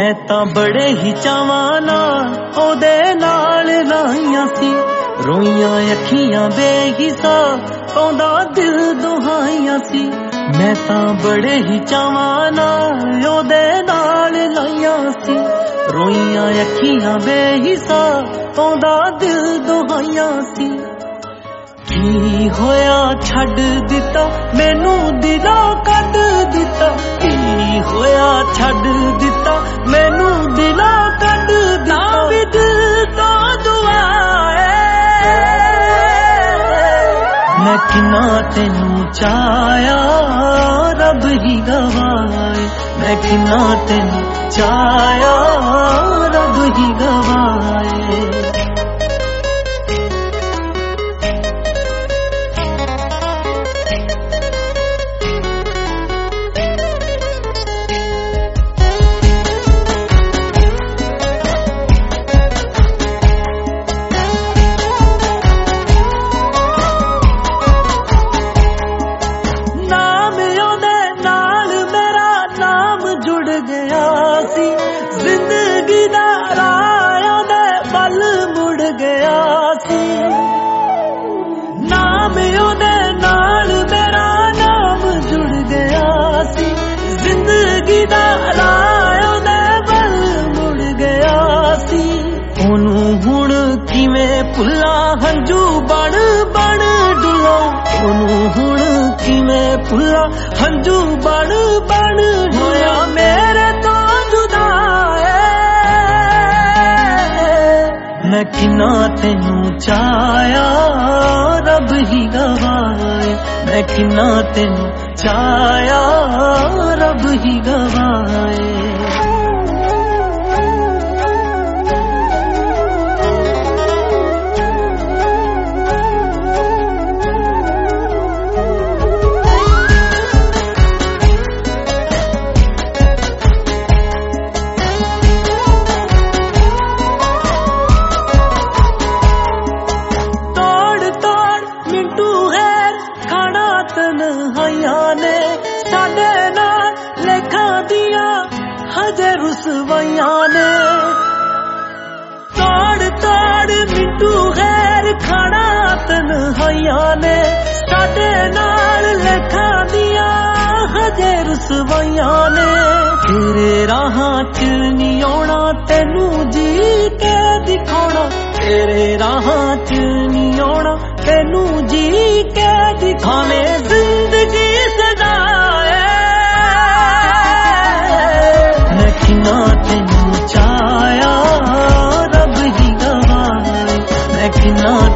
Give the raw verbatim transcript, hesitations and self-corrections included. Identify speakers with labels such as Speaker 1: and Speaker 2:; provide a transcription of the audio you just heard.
Speaker 1: मैं तां बड़े ही चावां नाल ओदे नाल लाइयां सी, रोइयां अखियां बेहिसाब पाउंदा दिल दुहाइयां सी। मैं तां बड़े ही चावां नाल ओदे नाल लाइयां सी, रोइयां अखियां बेहिसाब पाउंदा दिल दुहाइयां सी। की होया छड्ड दिता मैनू दिलों कट दिता, की होया छड्ड दिता मैनू दिलों कट दिता। भी दिल तो दुआ है मैं किन्ना तेनू चाया रब ही गवाए, मैं किन्ना तेनू चाया रब ही गवाए। जिंदगी दा राह दे बल मुड़ गया सी, नाम ओदे नाल मेरा नाम जुड़ गया सी। जिंदगी दा राह दे बल मुड़ गया सी। ओनू हुण किवें भुला हंजू बण बण डुला, ओनू हुण किवें भुला हंजू बण बण होया मेरे तो जुदा। मैं किन्ना तेनू चाया रब ही गवाए, मैं किन्ना तेनू चाया रब ही गवाए। तन्हाइयां ने साडे नाल लेखां दियां हजे रुसवाइयां ने, तोड़ तोड़ मिंटू खैर खाना तन्हाइयां ने साडे नाल लेखां दियां हजे रुसवाइयां ने। तेरे राहां च नी आउणा तेनू जी के दिखाउणा, तेरे राहां च नी आउणा तेनू जी के दिखावे जिंदगी सजाए। मैं किन्ना तेनू चाया रब ही गवाए, मैं किन्ना